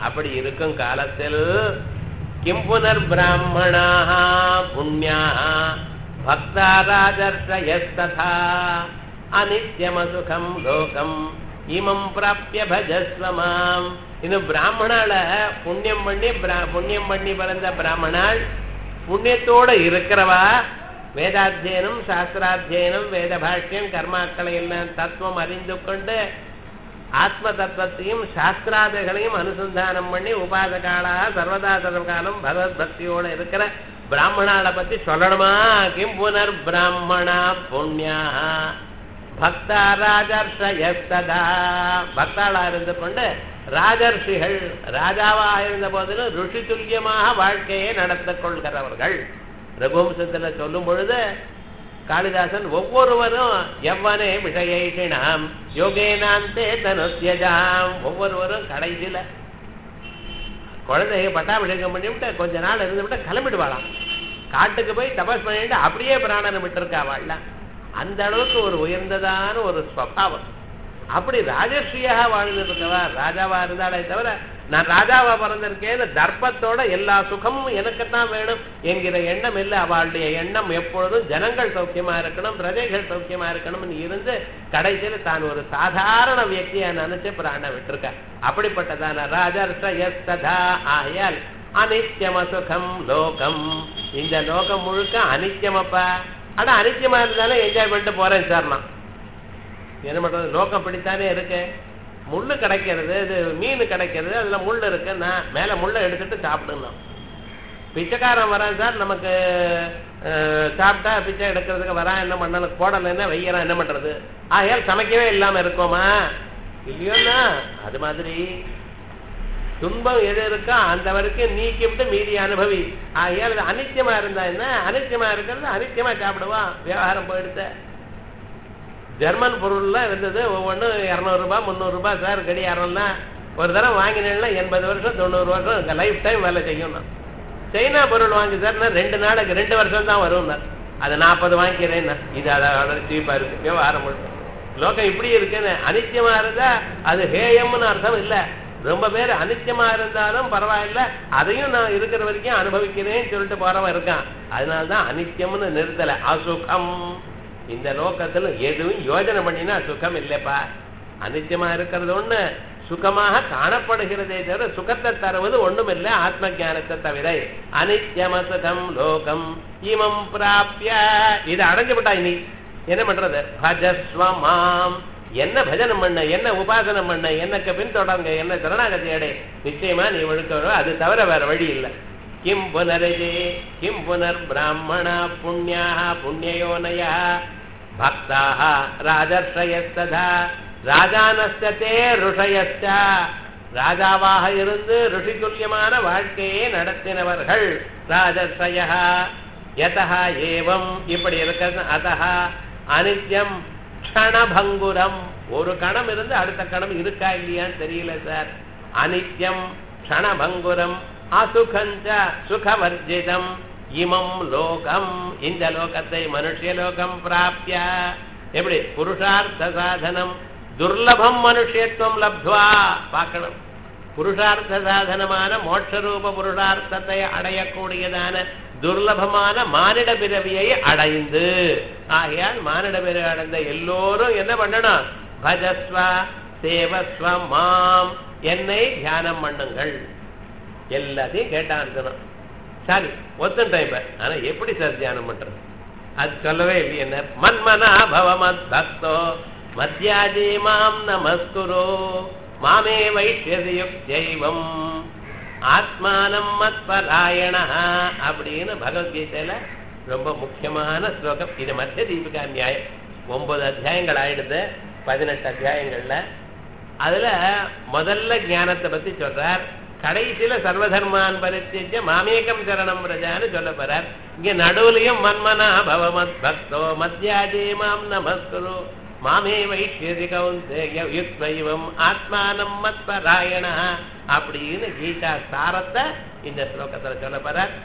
அப்படி இருக்கும் காலத்தில் கிம் புனர் பிராமணாः புண்ணியாः பக்தா ராஜர்ஷயஸ்ததா அநித்யமசுகம் லோகம் இமம் பிராப்ய பஜஸ்வ மாம். இன்னும் பிராமணால புண்ணியம் பண்ணி பிறந்த பிராமணால் புண்ணியத்தோட இருக்கிறவா வேதாத்தியனம் சாஸ்திராத்தியனம் வேத பாஷ்யம் கர்மாக்களை எல்லாம் தத்துவம் அறிந்து கொண்டு ஆத்ம தத்துவத்தையும் சாஸ்திராதிகளையும் அனுசந்தானம் பண்ணி உபாசகாலாக சர்வதா சர்வகாலம் பகவத் பக்தியோட இருக்கிற பிராமணால பத்தி சொல்லணுமா? கிம் புனர் பிராமணா புண்ணியா பக்தா ராஜர்ஷயஸ்ததா. பக்தாளா இருந்து கொண்டு ராஜர்ஷிகள் ராஜாவாக இருந்த போதிலும் ருஷி துல்லியமாக வாழ்க்கையை நடத்திக் கொள்கிறவர்கள். ரகுவம்சத்துல சொல்லும் பொழுது காளிதாசன் ஒவ்வொருவரும் எவ்வனே விஷயேஷிணாம் யோகேனாந்தே தனுத்யஜாம், ஒவ்வொருவரும் கடைசியில குழந்தைய பட்டாபிஷேகம் பண்ணிவிட்டு கொஞ்ச நாள் இருந்து விட்டு கிளம்பிடுவாளாம். காட்டுக்கு போய் தபஸ் பண்ணிட்டு அப்படியே பிராணனை விட்டுருக்கா வாழலாம். அந்த அளவுக்கு ஒரு உயர்ந்ததான ஒரு ஸ்வபாவம். அப்படி ராஜஸ்ரீயாக வாழ்ந்துருக்கவா ராஜாவா இருந்தாலே தவிர நான் ராஜாவா பிறந்திருக்கேன்னு தர்ப்பத்தோட எல்லா சுகமும் எனக்குத்தான் வேணும் என்கிற எண்ணம் இல்லை. அவளுடைய எண்ணம் எப்பொழுதும் ஜனங்கள் சௌக்கியமா இருக்கணும், பிரஜைகள் சௌக்கியமா இருக்கணும்னு இருந்து கடைசியில தான் ஒரு சாதாரண வியக்தியா நினைச்சு பிராண விட்டுருக்க. அப்படிப்பட்டதான ராஜர்ஷயஸ்ததா. ஆயால் அனித்யம சுகம் லோகம், இந்த லோகம் முழுக்க அனித்யமப்பா. ஆனா அனித்யமா இருந்தாலும் என்ஜாய் பண்ணிட்டு போறேன் சார். நான் என்ன பண்றது, லோகம் பிடித்தானே இருக்கு. முள்ளு கிடைக்கிறது, இது மீன் கிடைக்கிறது, அதுல முள் இருக்கு, நான் மேல முள்ளை எடுத்துட்டு சாப்பிடணும். பிச்சைக்காரன் வரான் சார், நமக்கு சாப்பிட்டா பிச்சை எடுக்கிறதுக்கு வரான், என்ன பண்ணணும், கோடலைன்னா வெய்யறான், என்ன பண்றது? ஆகையால் சமைக்கவே இல்லாம இருக்கோமா இல்லையோன்னா அது மாதிரி துன்பம் எது இருக்கோ அந்த வரைக்கும் நீக்கிவிட்டு மீதி அனுபவி. ஆகையால் இது அனித்தியமா இருந்தா என்ன, அனித்தியமா இருக்கிறது அனித்தியமா சாப்பிடுவான். விவகாரம் போயிடுத்த ஜெர்மன் பொருள்லாம் இருந்தது, ஒவ்வொன்றும் 200 ரூபாய் 300 ரூபாய் சார் கடியாரம்லாம். ஒரு தரம் வாங்கினேன்னா 80 வருஷம் 90 வருஷம் லைஃப் டைம் வேலை செய்யணும். சைனா பொருள் வாங்கி சார்னா 2 நாளைக்கு 2 வருஷம் தான் வரும். அது 40 வாங்கிக்கிறேன்னா இது அதோட சீப்பா இருக்கு. விவகாரம் லோகம் இப்படி இருக்குன்னு அனித்தியமா இருந்தா அது ஹேயம்னு அர்த்தம் இல்லை. ரொம்ப பேர் அனித்தியமா இருந்தாலும் பரவாயில்ல, அதையும் நான் இருக்கிற வரைக்கும் அனுபவிக்கிறேன்னு சொல்லிட்டு போறவன் இருக்கான். அதனால்தான் அனித்தியம்னு நிறுத்தல. அசுகம், இந்த லோகத்துல எதுவும் யோஜனை பண்ணினா சுகம் இல்லப்பா. அனித்தியமா இருக்கிறது ஒண்ணு, சுகமாக காணப்படுகிறதே தவிர சுகத்தை தருவது ஒண்ணும் இல்லை ஆத்ம ஞானத்தை தவிர. அனித்யமசுகம் லோகம் இமம் பிராப்ய, இதை அடைஞ்சு விட்டா இனி என்ன பண்றது? பஜஸ்வமாம், என்ன பஜனம் பண்ண, என்ன உபாசனம் பண்ண, எனக்கு பின்தொடங்க, என்ன சரணாகதி அடை, நிச்சயமா நீ ஒழுக்க வரும். அது தவிர வேற வழி இல்லை. கிம் புனரஜே கிம் புனர் பிராமணா புண்ணியாக புண்ணியோனயா பக்தாக ராஜர்ஷயஸ்ததா ராஜானஸ்தே ருஷயஸ்த, ராஜாவாக இருந்து ருஷி துல்லியமான வாழ்க்கையை நடத்தினவர்கள் ராஜர்ஷய. யதா ஏவம், இப்படி இருக்கிறது. அதஹ அனித்யம் க்ஷணபங்குரம், ஒரு கணம் இருந்து அடுத்த கணம் இருக்கா இல்லையான்னு தெரியல சார். அனித்யம் க்ஷணபங்குரம் அசுகஞ்ச சுகவர்ஜிதம் இமம் லோகம், இந்த லோகத்தை மனுஷலோகம் பிராப்ய. எப்படி புருஷார்த்த சாதனம் துர்லபம் மனுஷத்துவம் லப்த்வா, பார்க்கணும். புருஷார்த்த சாதனமான மோட்சரூப புருஷார்த்தத்தை அடையக்கூடியதான துர்லபமான மானிட பிறவியை அடைந்து, ஆகையால் மானிட பிறவி அடைந்த எல்லோரும் என்ன பண்ணணும்? பஜஸ்வ சேவஸ்வ மாம், என்னை தியானம் பண்ணுங்கள். எல்லாத்தையும் கேட்டான். சரி ஒத்துட்டேன் இப்ப. ஆனா எப்படி சார் தியானம் பண்றது? அது சொல்லவே இல்லையே. என்ன மன்மனா பவமத் பக்தோ மத்யாஜி மாம் நமஸ்குரோ மாமே வைஷ்யசி யுக்தைவம் ஆத்மானம் மத்பராயண அப்படின்னு பகவத்கீதையில ரொம்ப முக்கியமான ஸ்லோகம். இது மத்திய தீபிகா நியாயம். 9 அத்தியாயங்கள் ஆயிடுது, 18 அத்தியாயங்கள்ல. அதுல முதல்ல ஞானத்தை பத்தி சொல்றார், கடைசியில சர்வதர்மான் பரித்யஜ்ய மாமேகம் சரணம் பிரஜான்னு சொல்ல போறார். இங்க நடுவுலையும் மன்மனா பவமத் பக்தோ மத்யாஜே மாம் நமஸ்குரு மாமே வைஷ்யசி கௌந்தேய யுக்தைவம் ஆத்மானம் மத்பராயண அப்படின்னு கீதா சாரத்தை இந்த ஸ்லோகத்துல சொல்ல போறார்.